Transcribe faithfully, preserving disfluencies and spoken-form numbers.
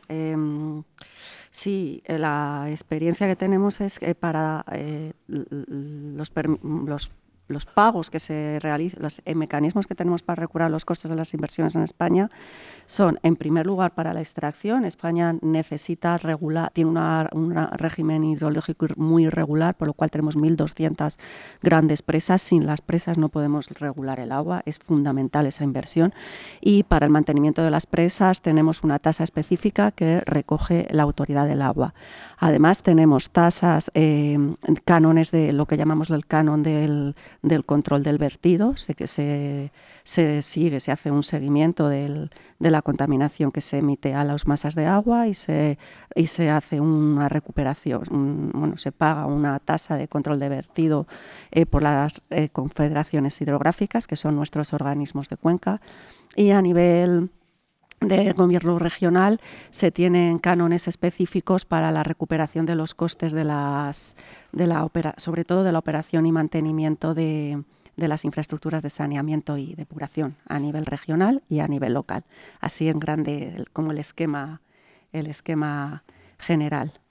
Em, sí, eh, la experiencia que tenemos es que para eh, l- l- los, perm- los, los pagos que se realizan, los eh, mecanismos que tenemos para recuperar los costes de las inversiones en España son, en primer lugar, para la extracción. España necesita regular, tiene un régimen hidrológico muy irregular, por lo cual tenemos mil doscientas grandes presas. Sin las presas no podemos regular el agua, es fundamental esa inversión. Y para el mantenimiento de las presas tenemos una tasa específica que recoge la Autoridad del Agua. Además tenemos tasas, eh, cánones de lo que llamamos el canon del, del control del vertido, sé que se, se sigue, se hace un seguimiento del, de la contaminación que se emite a las masas de agua y se, y se hace una recuperación, un, bueno, se paga una tasa de control de vertido eh, por las eh, confederaciones hidrográficas, que son nuestros organismos de cuenca, y a nivel de gobierno regional se tienen cánones específicos para la recuperación de los costes de las, de la opera, sobre todo de la operación y mantenimiento de, de las infraestructuras de saneamiento y depuración a nivel regional y a nivel local. Así en grande como el esquema, el esquema general.